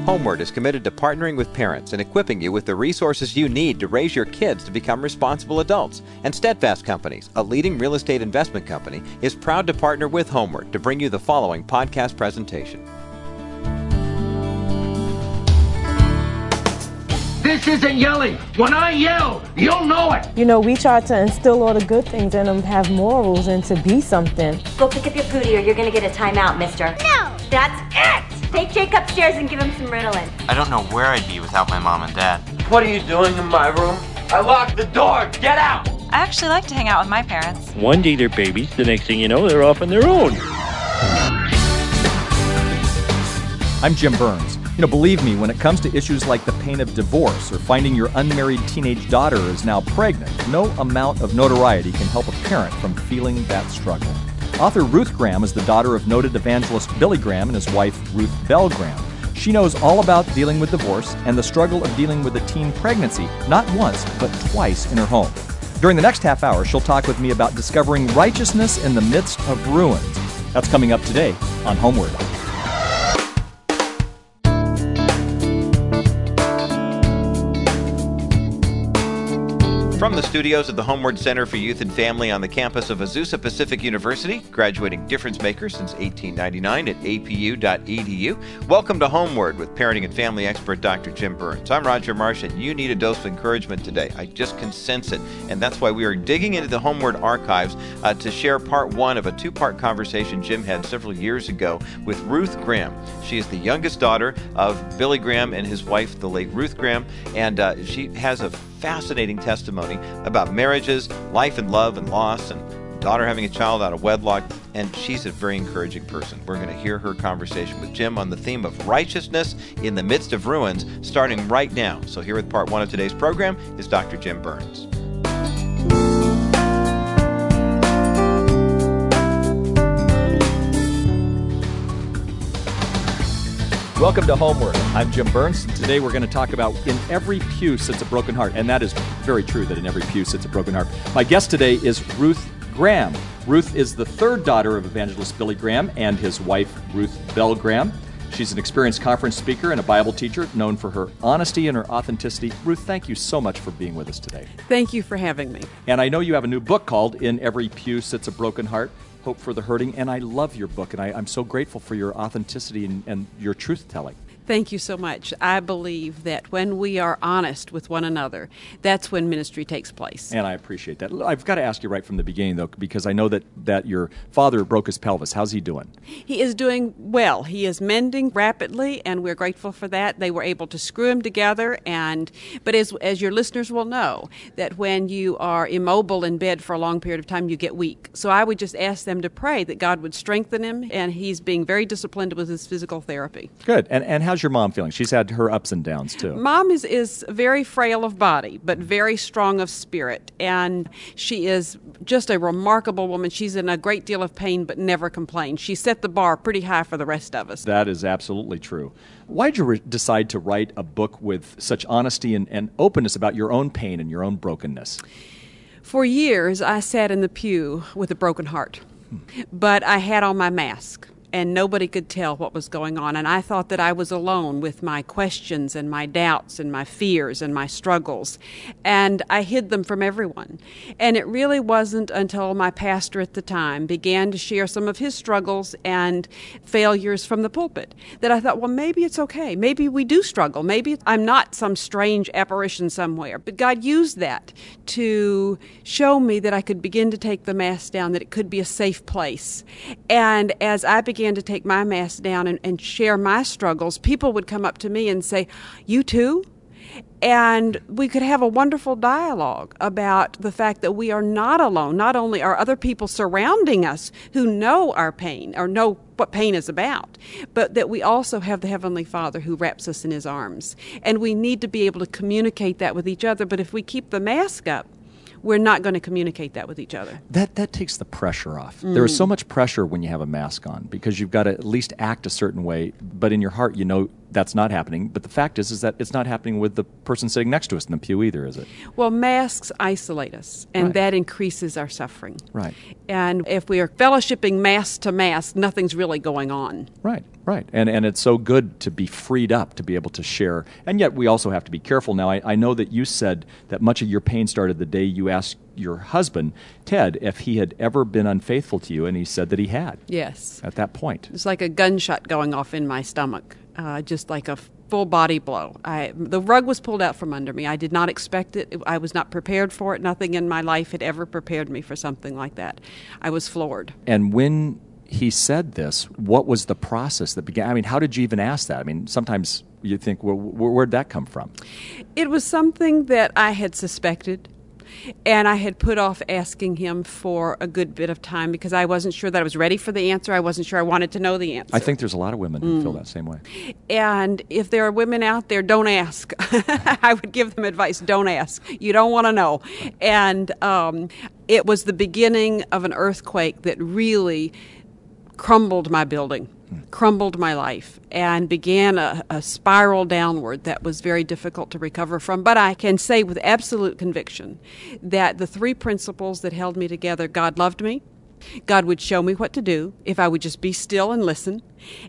Homeward is committed to partnering with parents and equipping you with the resources you need to raise your kids to become responsible adults. And Steadfast Companies, a leading real estate investment company, is proud to partner with Homeward to bring you the following podcast presentation. This isn't yelling. When I yell, you'll know it. You know, we try to instill all the good things in them, have morals, and to be something. Go pick up your pootie or you're going to get a timeout, mister. No! That's it! Take Jake upstairs and give him some Ritalin. I don't know where I'd be without my mom and dad. What are you doing in my room? I locked the door. Get out! I actually like to hang out with my parents. One day they're babies, the next thing you know, they're off on their own. I'm Jim Burns. You know, believe me, when it comes to issues like the pain of divorce or finding your unmarried teenage daughter is now pregnant, no amount of notoriety can help a parent from feeling that struggle. Author Ruth Graham is the daughter of noted evangelist Billy Graham and his wife, Ruth Bell Graham. She knows all about dealing with divorce and the struggle of dealing with a teen pregnancy, not once, but twice in her home. During the next half hour, she'll talk with me about discovering righteousness in the midst of ruins. That's coming up today on Homeward. From the studios of the Homeward Center for Youth and Family on the campus of Azusa Pacific University, graduating difference maker since 1899 at apu.edu. Welcome to Homeward with parenting and family expert Dr. Jim Burns. I'm Roger Marsh, and you need a dose of encouragement today. I just can sense it, and that's why we are digging into the Homeward archives to share part one of a two-part conversation Jim had several years ago with Ruth Graham. She is the youngest daughter of Billy Graham and his wife, the late Ruth Graham, and she has a fascinating testimony about marriages, life and love and loss, and daughter having a child out of wedlock, and she's a very encouraging person. We're going to hear her conversation with Jim on the theme of righteousness in the midst of ruins, starting right now. So here with part one of today's program is Dr. Jim Burns. Welcome to Homeward. I'm Jim Burns, and today we're going to talk about in every pew sits a broken heart, and that is very true that in every pew sits a broken heart. My guest today is Ruth Graham. Ruth is the third daughter of evangelist Billy Graham and his wife, Ruth Bell Graham. She's an experienced conference speaker and a Bible teacher known for her honesty and her authenticity. Ruth, thank you so much for being with us today. Thank you for having me. And I know you have a new book called In Every Pew Sits a Broken Heart, Hope for the Hurting, and I love your book, and I'm so grateful for your authenticity and your truth-telling. Thank you so much. I believe that when we are honest with one another, that's when ministry takes place. And I appreciate that. I've got to ask you right from the beginning, though, because I know that your father broke his pelvis. How's he doing? He is doing well. He is mending rapidly, and we're grateful for that. They were able to screw him together, but as your listeners will know, that when you are immobile in bed for a long period of time, you get weak. So I would just ask them to pray that God would strengthen him, and he's being very disciplined with his physical therapy. Good. And how's your mom feeling? She's had her ups and downs, too. Mom is very frail of body, but very strong of spirit. And she is just a remarkable woman. She's in a great deal of pain, but never complains. She set the bar pretty high for the rest of us. That is absolutely true. Why did you decide to write a book with such honesty and openness about your own pain and your own brokenness? For years, I sat in the pew with a broken heart, but I had on my mask. And nobody could tell what was going on. And I thought that I was alone with my questions and my doubts and my fears and my struggles. And I hid them from everyone. And it really wasn't until my pastor at the time began to share some of his struggles and failures from the pulpit that I thought, well, maybe it's okay. Maybe we do struggle. Maybe I'm not some strange apparition somewhere. But God used that to show me that I could begin to take the mask down, that it could be a safe place. And as I began to take my mask down and share my struggles, people would come up to me and say, "You too?" And we could have a wonderful dialogue about the fact that we are not alone. Not only are other people surrounding us who know our pain or know what pain is about, but that we also have the Heavenly Father who wraps us in His arms. And we need to be able to communicate that with each other. But if we keep the mask up, we're not going to communicate that with each other. That takes the pressure off. There is so much pressure when you have a mask on because you've got to at least act a certain way, but in your heart you know that's not happening. But the fact is that it's not happening with the person sitting next to us in the pew either, is it? Well, masks isolate us, and Right. that increases our suffering. Right. And if we are fellowshipping mask to mask, nothing's really going on. Right, right. And it's so good to be freed up to be able to share. And yet we also have to be careful. Now, I know that you said that much of your pain started the day you asked your husband, Ted, if he had ever been unfaithful to you, and he said that he had. Yes. At that point. It's like a gunshot going off in my stomach, just like a full body blow. The rug was pulled out from under me. I did not expect it. I was not prepared for it. Nothing in my life had ever prepared me for something like that. I was floored. And when he said this, what was the process that began? I mean, how did you even ask that? I mean, sometimes you think, well, where'd that come from? It was something that I had suspected, and I had put off asking him for a good bit of time because I wasn't sure that I was ready for the answer. I wasn't sure I wanted to know the answer. I think there's a lot of women who feel that same way. And if there are women out there, don't ask. I would give them advice, don't ask. You don't want to know. And it was the beginning of an earthquake that really crumbled my building, crumbled my life, and began a spiral downward that was very difficult to recover from. But I can say with absolute conviction that the three principles that held me together: God loved me, God would show me what to do if I would just be still and listen,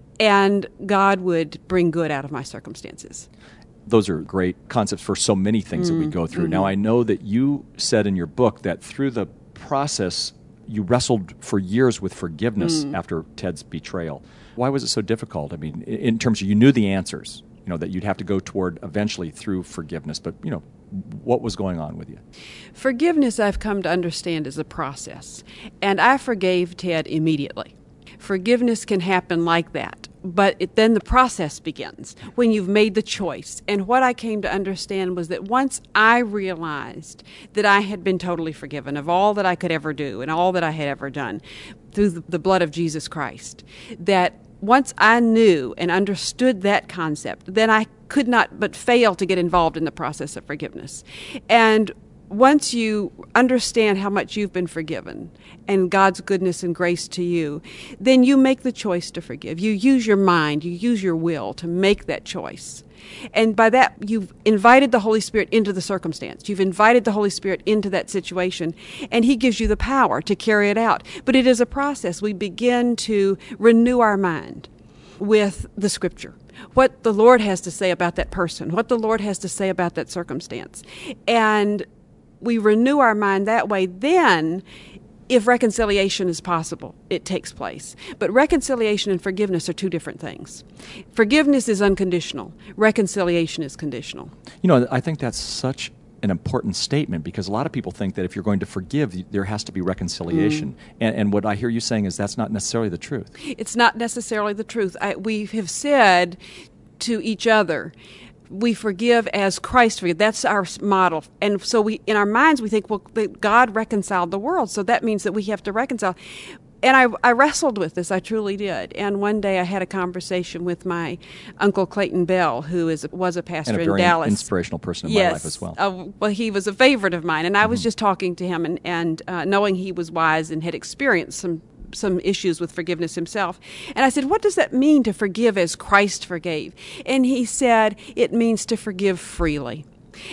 and God would bring good out of my circumstances. Those are great concepts for so many things that we go through. Now, I know that you said in your book that through the process you wrestled for years with forgiveness after Ted's betrayal. Why was it so difficult? I mean, in terms of you knew the answers, that you'd have to go toward eventually through forgiveness, but, what was going on with you? Forgiveness, I've come to understand, is a process, and I forgave Ted immediately. Forgiveness can happen like that, but then the process begins when you've made the choice. And what I came to understand was that once I realized that I had been totally forgiven of all that I could ever do and all that I had ever done through the blood of Jesus Christ, that once I knew and understood that concept, then I could not but fail to get involved in the process of forgiveness. And once you understand how much you've been forgiven and God's goodness and grace to you, then you make the choice to forgive. You use your mind, you use your will to make that choice. And by that, you've invited the Holy Spirit into the circumstance. You've invited the Holy Spirit into that situation, and He gives you the power to carry it out. But it is a process. We begin to renew our mind with the Scripture, what the Lord has to say about that person, what the Lord has to say about that circumstance. And we renew our mind that way. Then, if reconciliation is possible, it takes place. But reconciliation and forgiveness are two different things. Forgiveness is unconditional. Reconciliation is conditional. I think that's such an important statement because a lot of people think that if you're going to forgive, there has to be reconciliation. And what I hear you saying is that's not necessarily the truth. It's not necessarily the truth. We have said to each other, we forgive as Christ forgave. That's our model. And so in our minds, we think, well, God reconciled the world, so that means that we have to reconcile. And I wrestled with this, I truly did. And one day I had a conversation with my Uncle Clayton Bell, who was a pastor in Dallas. And a very inspirational person in my life as well. Well, he was a favorite of mine. And I was just talking to him and knowing he was wise and had experienced some issues with forgiveness himself. And I said, what does that mean to forgive as Christ forgave? And he said, it means to forgive freely.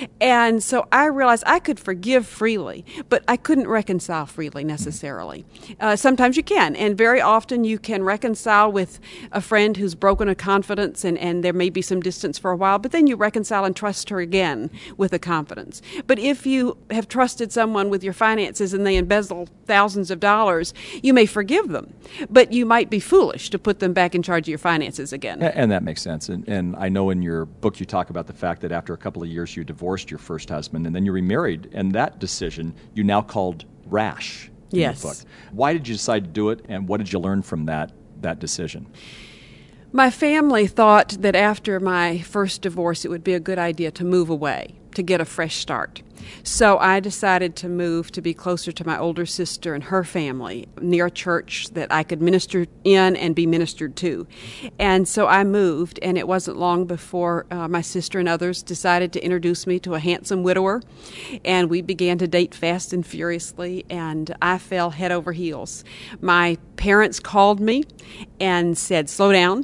And so I realized I could forgive freely, but I couldn't reconcile freely necessarily. Sometimes you can, and very often you can reconcile with a friend who's broken a confidence, and there may be some distance for a while, but then you reconcile and trust her again with a confidence. But if you have trusted someone with your finances and they embezzle thousands of dollars, you may forgive them, but you might be foolish to put them back in charge of your finances again. And that makes sense. And I know in your book you talk about the fact that after a couple of years you divorced your first husband and then you remarried, and that decision you now called rash in yes. your book. Why did you decide to do it, and what did you learn from that decision? My family thought that after my first divorce it would be a good idea to move away, to get a fresh start. So I decided to move to be closer to my older sister and her family, near a church that I could minister in and be ministered to. And so I moved, and it wasn't long before my sister and others decided to introduce me to a handsome widower, and we began to date fast and furiously, and I fell head over heels. My parents called me and said, slow down.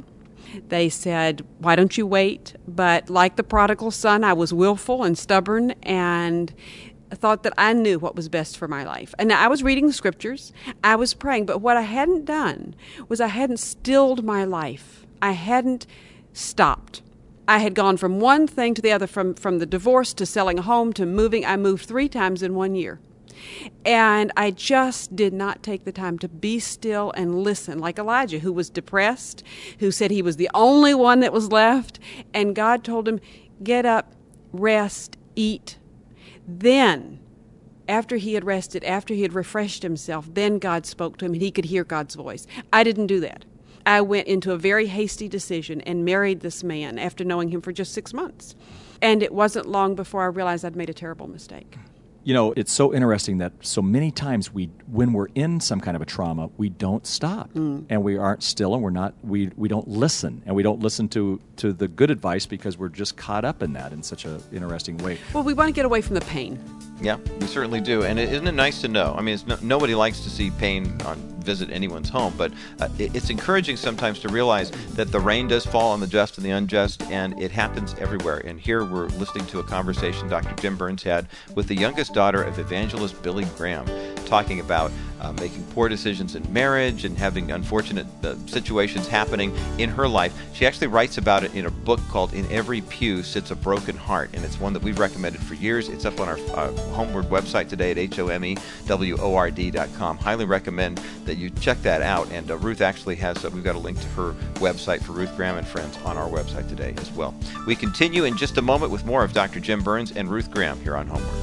They said, why don't you wait? But like the prodigal son, I was willful and stubborn and thought that I knew what was best for my life. And I was reading the scriptures, I was praying, but what I hadn't done was I hadn't stilled my life. I hadn't stopped. I had gone from one thing to the other, from the divorce to selling a home to moving. I moved 3 times in 1 year. And I just did not take the time to be still and listen, like Elijah, who was depressed, who said he was the only one that was left. And God told him, get up, rest, eat. Then, after he had rested, after he had refreshed himself, then God spoke to him and he could hear God's voice. I didn't do that. I went into a very hasty decision and married this man after knowing him for just 6 months. And it wasn't long before I realized I'd made a terrible mistake. You know, it's so interesting that so many times when we're in some kind of a trauma, we don't stop and we aren't still and we don't listen, and we don't listen to the good advice because we're just caught up in that in such an interesting way. Well, we want to get away from the pain. Yeah, we certainly do. And isn't it nice to know? I mean, nobody likes to see pain visit anyone's home, but it's encouraging sometimes to realize that the rain does fall on the just and the unjust, and it happens everywhere. And here we're listening to a conversation Dr. Jim Burns had with the youngest daughter of evangelist Billy Graham, talking about making poor decisions in marriage and having unfortunate situations happening in her life. She actually writes about it in a book called In Every Pew Sits a Broken Heart, and it's one that we've recommended for years. It's up on our Homeward website today at homeword.com. Highly recommend that you check that out. And Ruth actually has, we've got a link to her website for Ruth Graham and Friends on our website today as well. We continue in just a moment with more of Dr. Jim Burns and Ruth Graham here on Homeward.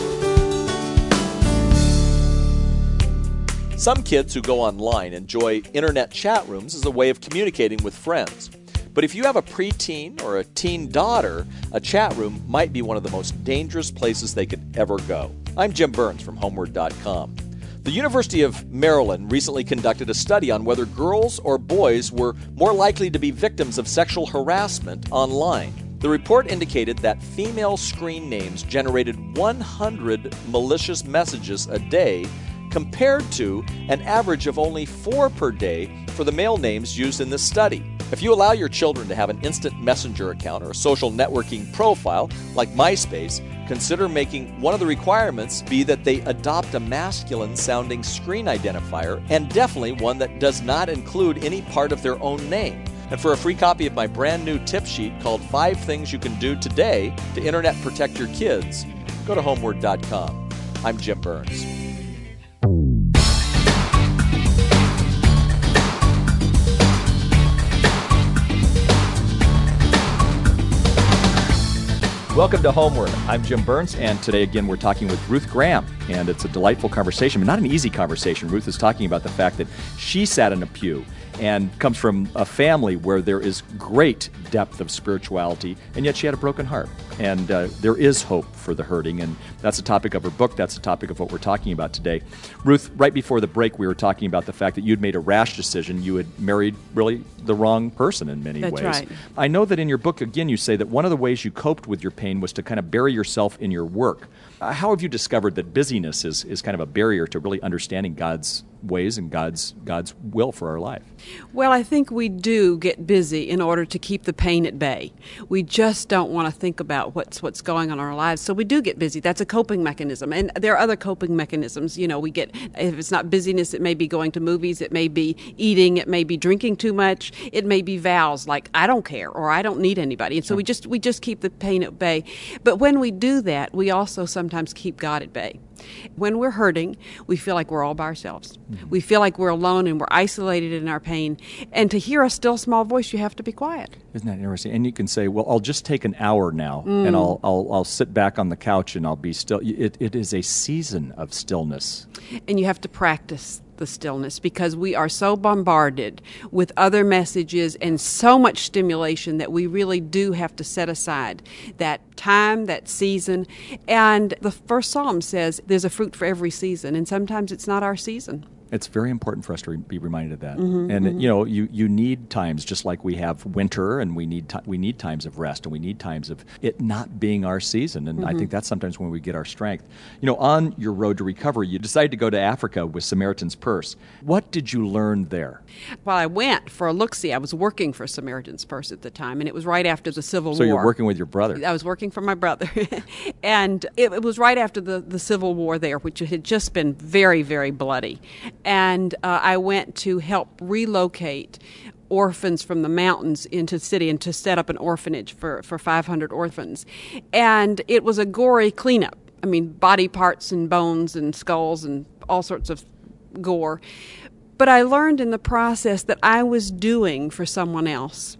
Some kids who go online enjoy internet chat rooms as a way of communicating with friends. But if you have a preteen or a teen daughter, a chat room might be one of the most dangerous places they could ever go. I'm Jim Burns from homeward.com. The University of Maryland recently conducted a study on whether girls or boys were more likely to be victims of sexual harassment online. The report indicated that female screen names generated 100 malicious messages a day, compared to an average of only 4 per day for the male names used in this study. If you allow your children to have an instant messenger account or a social networking profile like MySpace, consider making one of the requirements be that they adopt a masculine-sounding screen identifier, and definitely one that does not include any part of their own name. And for a free copy of my brand new tip sheet called 5 Things You Can Do Today to Internet Protect Your Kids, go to homeward.com. I'm Jim Burns. Welcome to Homeward. I'm Jim Burns, and today again we're talking with Ruth Graham, and it's a delightful conversation, but not an easy conversation. Ruth is talking about the fact that she sat in a pew and comes from a family where there is great depth of spirituality, and yet she had a broken heart. And there is hope for the hurting, and that's the topic of her book. That's the topic of what we're talking about today. Ruth, right before the break, we were talking about the fact that you'd made a rash decision. You had married really the wrong person in many ways. That's right. I know that in your book, again, you say that one of the ways you coped with your pain was to kind of bury yourself in your work. How have you discovered that busyness is kind of a barrier to really understanding God's ways and God's will for our life? Well, I think we do get busy in order to keep the pain at bay. We just don't want to think about what's going on in our lives, so we do get busy. That's a coping mechanism, and there are other coping mechanisms. You know, we get, if it's not busyness, it may be going to movies, it may be eating, it may be drinking too much, it may be vows like I don't care or I don't need anybody, and so we just keep the pain at bay. But when we do that, we also sometimes keep God at bay. When we're hurting, we feel like we're all by ourselves. Mm-hmm. We feel like we're alone and we're isolated in our pain. And to hear a still small voice, you have to be quiet. Isn't that interesting? And you can say, well, I'll just take an hour now and I'll sit back on the couch and I'll be still. It is a season of stillness. And you have to practice the stillness because we are so bombarded with other messages and so much stimulation that we really do have to set aside that time, that season. And the first Psalm says there's a fruit for every season, and sometimes it's not our season. It's very important for us to be reminded of that. And you need times, just like we have winter, and we need times of rest, and we need times of it not being our season. And I think that's sometimes when we get our strength. On your road to recovery, you decided to go to Africa with Samaritan's Purse. What did you learn there? Well, I went for a look-see. I was working for Samaritan's Purse at the time, and it was right after the Civil War. So you're working with your brother. I was working for my brother. And it was right after the Civil War there, which had just been very, very bloody. And I went to help relocate orphans from the mountains into the city and to set up an orphanage for 500 orphans. And it was a gory cleanup. I mean, body parts and bones and skulls and all sorts of gore. But I learned in the process that I was doing for someone else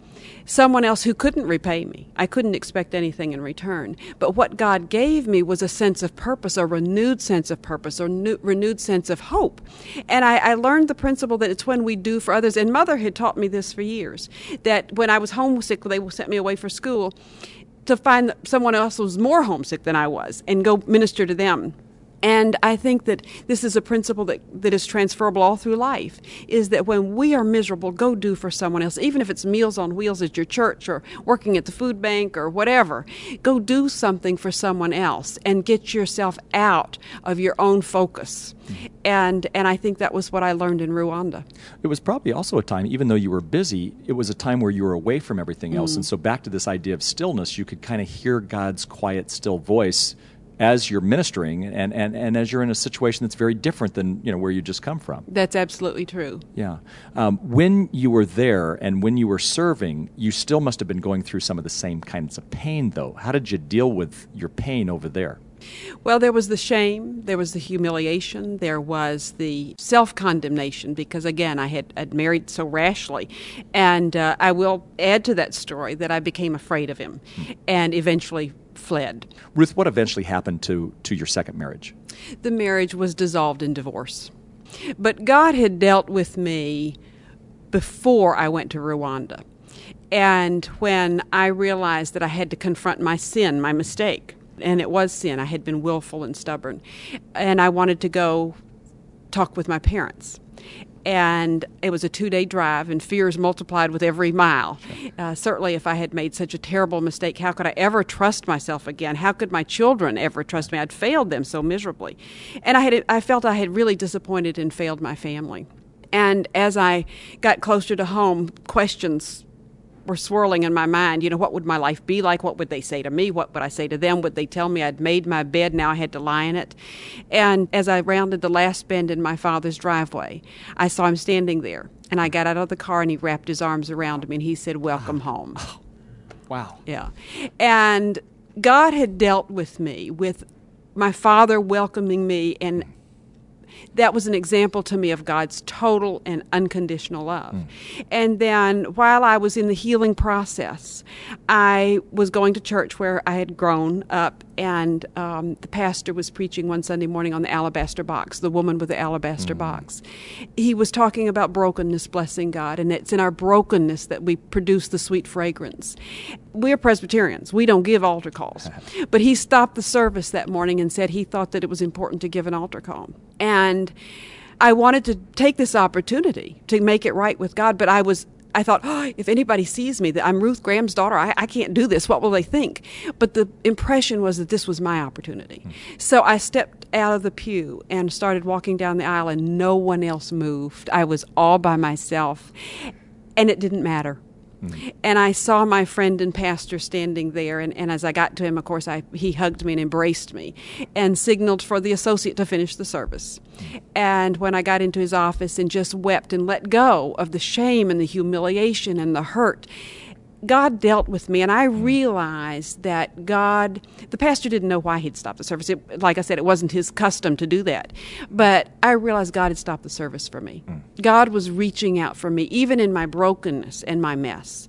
who couldn't repay me. I couldn't expect anything in return. But what God gave me was a sense of purpose, a renewed sense of purpose, a renewed sense of hope. And I learned the principle that it's when we do for others. And Mother had taught me this for years, that when I was homesick, they sent me away for school to find that someone else was more homesick than I was and go minister to them. And I think that this is a principle that is transferable all through life, is that when we are miserable, go do for someone else, even if it's Meals on Wheels at your church or working at the food bank or whatever. Go do something for someone else and get yourself out of your own focus. And I think that was what I learned in Rwanda. It was probably also a time, even though you were busy, it was a time where you were away from everything else. And so back to this idea of stillness, you could kind of hear God's quiet, still voice as you're ministering and as you're in a situation that's very different than where you just come from. That's absolutely true. Yeah. When you were there and when you were serving, you still must have been going through some of the same kinds of pain, though. How did you deal with your pain over there? Well, there was the shame, there was the humiliation, there was the self-condemnation, because, again, I had married so rashly. And I will add to that story that I became afraid of him and eventually fled. Ruth, what eventually happened to your second marriage? The marriage was dissolved in divorce. But God had dealt with me before I went to Rwanda. And when I realized that I had to confront my sin, my mistake, and it was sin, I had been willful and stubborn, and I wanted to go talk with my parents. And it was a 2-day drive, and fears multiplied with every mile. Certainly, if I had made such a terrible mistake, how could I ever trust myself again? How could my children ever trust me? I'd failed them so miserably. And I felt I had really disappointed and failed my family. And as I got closer to home, questions were swirling in my mind. What would my life be like? What would they say to me? What would I say to them? Would they tell me I'd made my bed, now I had to lie in it? And as I rounded the last bend in my father's driveway, I saw him standing there. And I got out of the car, and he wrapped his arms around me, and he said, "Welcome home." Oh, wow. Yeah. And God had dealt with me, with my father welcoming me, and that was an example to me of God's total and unconditional love. And then while I was in the healing process, I was going to church where I had grown up, and the pastor was preaching one Sunday morning on the alabaster box, the woman with the alabaster box. He was talking about brokenness blessing God, and it's in our brokenness that we produce the sweet fragrance. We're Presbyterians. We don't give altar calls. But he stopped the service that morning and said he thought that it was important to give an altar call. And I wanted to take this opportunity to make it right with God, but I thought, if anybody sees me, that I'm Ruth Graham's daughter, I can't do this. What will they think? But the impression was that this was my opportunity. So I stepped out of the pew and started walking down the aisle, and no one else moved. I was all by myself, and it didn't matter. And I saw my friend and pastor standing there, and as I got to him, of course, he hugged me and embraced me and signaled for the associate to finish the service. And when I got into his office and just wept and let go of the shame and the humiliation and the hurt, God dealt with me, and I realized that the pastor didn't know why he'd stopped the service. Like I said, it wasn't his custom to do that. But I realized God had stopped the service for me. God was reaching out for me, even in my brokenness and my mess.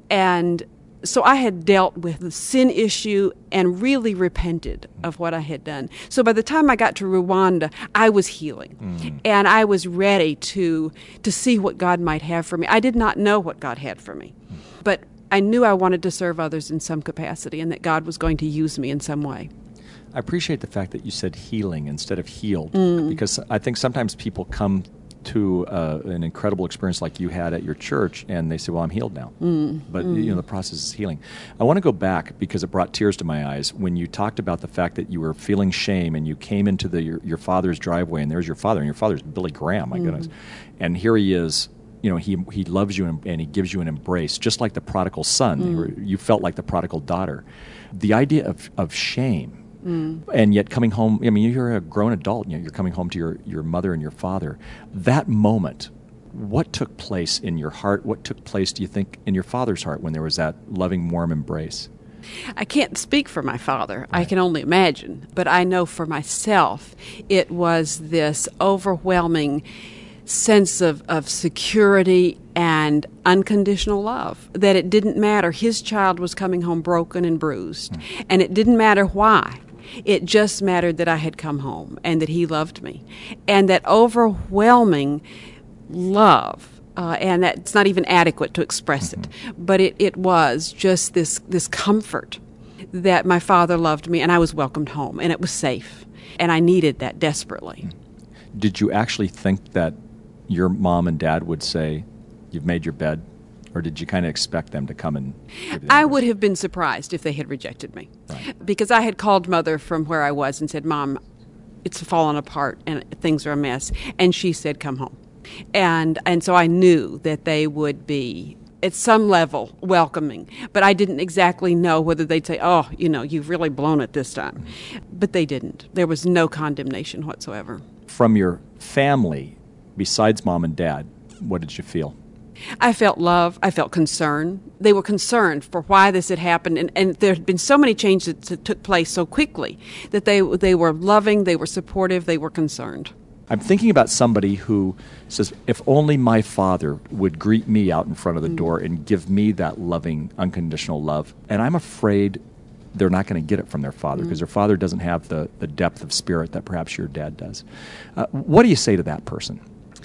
And so I had dealt with the sin issue and really repented of what I had done. So by the time I got to Rwanda, I was healing. And I was ready to see what God might have for me. I did not know what God had for me. But I knew I wanted to serve others in some capacity, and that God was going to use me in some way. I appreciate the fact that you said healing instead of healed, because I think sometimes people come to an incredible experience like you had at your church, and they say, well, I'm healed now. But the process is healing. I want to go back because it brought tears to my eyes when you talked about the fact that you were feeling shame and you came into your father's driveway, and there's your father, and your father's Billy Graham, my goodness. And here he is. He loves you and he gives you an embrace, just like the prodigal son. You felt like the prodigal daughter. The idea of shame, and yet coming home, you're a grown adult, you're coming home to your mother and your father. That moment, what took place in your heart? What took place, do you think, in your father's heart when there was that loving, warm embrace? I can't speak for my father. Right. I can only imagine. But I know for myself, it was this overwhelming sense of security and unconditional love, that it didn't matter. His child was coming home broken and bruised, and it didn't matter why. It just mattered that I had come home and that he loved me. And that overwhelming love, and that's not even adequate to express it, but it was just this comfort that my father loved me and I was welcomed home and it was safe. And I needed that desperately. Did you actually think that your mom and dad would say, you've made your bed? Or did you kind of expect them to come and give you I would have been surprised if they had rejected me. Right. Because I had called Mother from where I was and said, Mom, it's fallen apart and things are a mess. And she said, come home. And so I knew that they would be, at some level, welcoming. But I didn't exactly know whether they'd say, oh, you've really blown it this time. But they didn't. There was no condemnation whatsoever. From your family, besides Mom and Dad, what did you feel? I felt love. I felt concern. They were concerned for why this had happened. And there had been so many changes that took place so quickly that they were loving, they were supportive, they were concerned. I'm thinking about somebody who says, if only my father would greet me out in front of the door and give me that loving, unconditional love. And I'm afraid they're not going to get it from their father because their father doesn't have the depth of spirit that perhaps your dad does. What do you say to that person?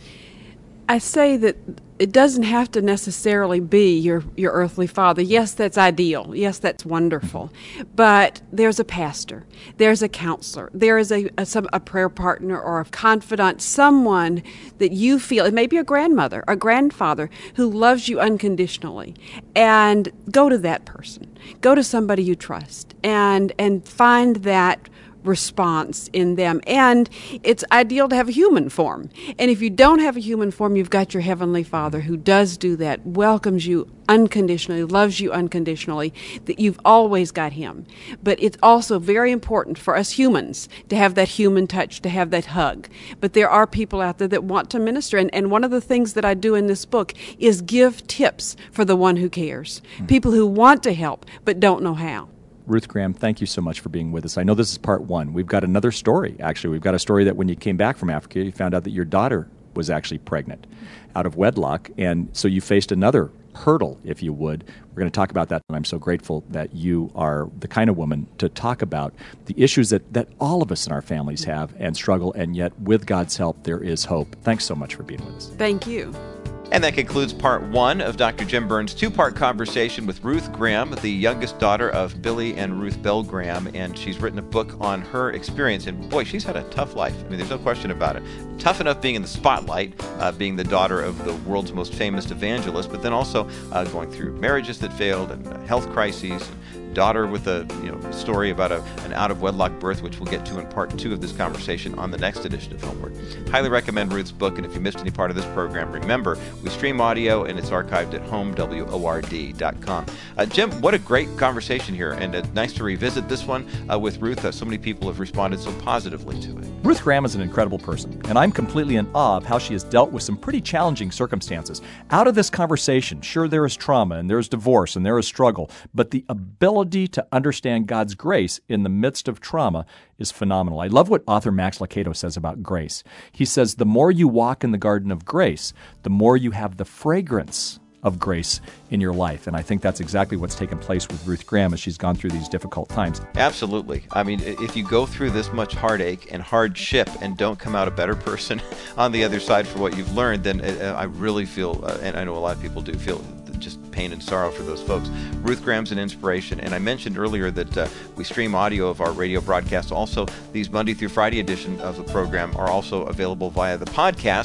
I say that it doesn't have to necessarily be your earthly father. Yes, that's ideal. Yes, that's wonderful. But there's a pastor. There's a counselor. There is a prayer partner or a confidant, someone that you feel, it may be a grandmother, a grandfather who loves you unconditionally. And go to that person. Go to somebody you trust and find that response in them. And it's ideal to have a human form. And if you don't have a human form, you've got your Heavenly Father who does do that, welcomes you unconditionally, loves you unconditionally, that you've always got Him. But it's also very important for us humans to have that human touch, to have that hug. But there are people out there that want to minister. And one of the things that I do in this book is give tips for the one who cares. People who want to help but don't know how. Ruth Graham, thank you so much for being with us. I know this is part one. We've got another story, actually. We've got a story that when you came back from Africa, you found out that your daughter was actually pregnant out of wedlock, and so you faced another hurdle, if you would. We're going to talk about that, and I'm so grateful that you are the kind of woman to talk about the issues that all of us in our families have and struggle, and yet with God's help, there is hope. Thanks so much for being with us. Thank you. And that concludes part one of Dr. Jim Burns' two-part conversation with Ruth Graham, the youngest daughter of Billy and Ruth Bell Graham, and she's written a book on her experience. And boy, she's had a tough life. I mean, there's no question about it. Tough enough being in the spotlight, being the daughter of the world's most famous evangelist, but then also going through marriages that failed and health crises. Daughter with a story about an out-of-wedlock birth, which we'll get to in part two of this conversation on the next edition of Homeward. Highly recommend Ruth's book, and if you missed any part of this program, remember, we stream audio, and it's archived at homeword.com. Jim, what a great conversation here, and nice to revisit this one with Ruth. So many people have responded so positively to it. Ruth Graham is an incredible person, and I'm completely in awe of how she has dealt with some pretty challenging circumstances. Out of this conversation, sure, there is trauma, and there is divorce, and there is struggle, but the ability to understand God's grace in the midst of trauma is phenomenal. I love what author Max Lucado says about grace. He says, the more you walk in the garden of grace, the more you have the fragrance of grace in your life. And I think that's exactly what's taken place with Ruth Graham as she's gone through these difficult times. Absolutely. I mean, if you go through this much heartache and hardship and don't come out a better person on the other side for what you've learned, then I really feel, and I know a lot of people do feel, just pain and sorrow for those folks. Ruth Graham's an inspiration, and I mentioned earlier that we stream audio of our radio broadcast. Also, these Monday through Friday edition of the program are also available via the podcast,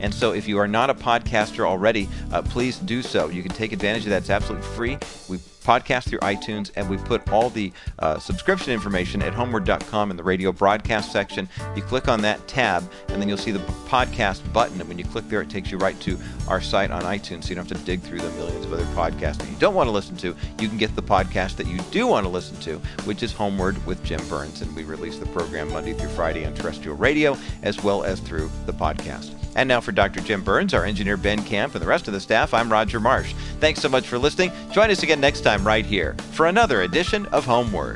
And so if you are not a podcaster already, please do so. You can take advantage of that. It's absolutely free. We podcast through iTunes, and we put all the subscription information at homeward.com in the radio broadcast section. You click on that tab, and then you'll see the podcast button, and when you click there, it takes you right to our site on iTunes, so you don't have to dig through the millions of other podcasts that you don't want to listen to. You can get the podcast that you do want to listen to, which is Homeward with Jim Burns, and we release the program Monday through Friday on terrestrial radio, as well as through the podcast. And now for Dr. Jim Burns, our engineer Ben Camp, and the rest of the staff, I'm Roger Marsh. Thanks so much for listening. Join us again next time right here for another edition of Homeward.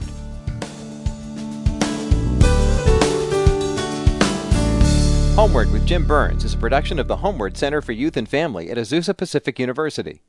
Homeward with Jim Burns is a production of the Homeward Center for Youth and Family at Azusa Pacific University.